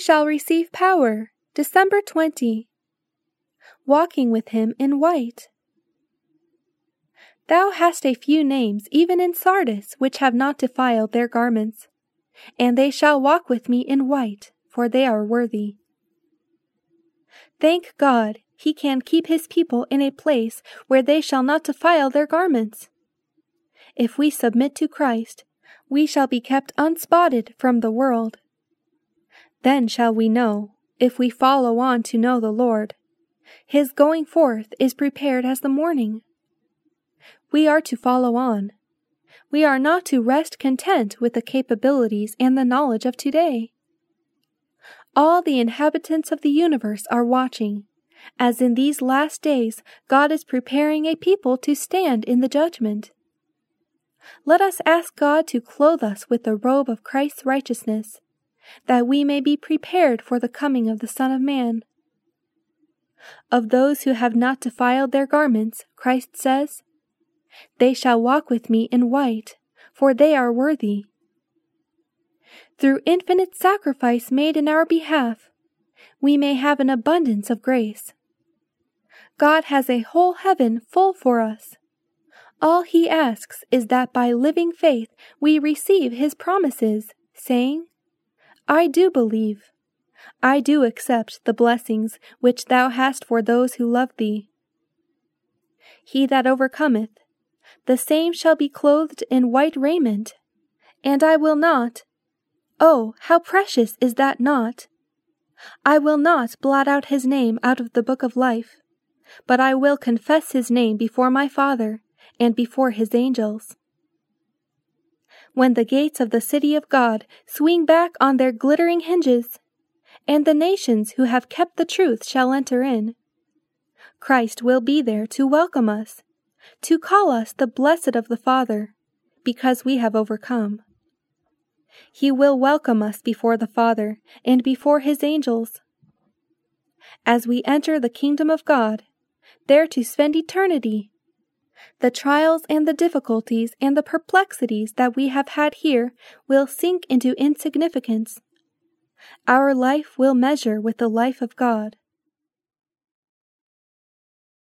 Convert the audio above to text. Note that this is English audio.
shall receive power. December 20. Walking with him in white. Thou hast a few names even in Sardis which have not defiled their garments, and they shall walk with me in white, for they are worthy. Thank God, he can keep his people in a place where they shall not defile their garments. If we submit to Christ, we shall be kept unspotted from the world. Then shall we know, if we follow on to know the Lord, his going forth is prepared as the morning. We are to follow on. We are not to rest content with the capabilities and the knowledge of today. All the inhabitants of the universe are watching, as in these last days God is preparing a people to stand in the judgment. Let us ask God to clothe us with the robe of Christ's righteousness, that we may be prepared for the coming of the Son of Man. Of those who have not defiled their garments, Christ says, "They shall walk with me in white, for they are worthy." Through infinite sacrifice made in our behalf, we may have an abundance of grace. God has a whole heaven full for us. All he asks is that by living faith we receive his promises, saying, "I do believe. I do accept the blessings which thou hast for those who love thee." He that overcometh, the same shall be clothed in white raiment, and I will not, oh, how precious is that not! I will not blot out his name out of the book of life, but I will confess his name before my Father and before his angels. When the gates of the city of God swing back on their glittering hinges, and the nations who have kept the truth shall enter in, Christ will be there to welcome us, to call us the blessed of the Father, because we have overcome. He will welcome us before the Father and before his angels. As we enter the kingdom of God, there to spend eternity, the trials and the difficulties and the perplexities that we have had here will sink into insignificance. Our life will measure with the life of God.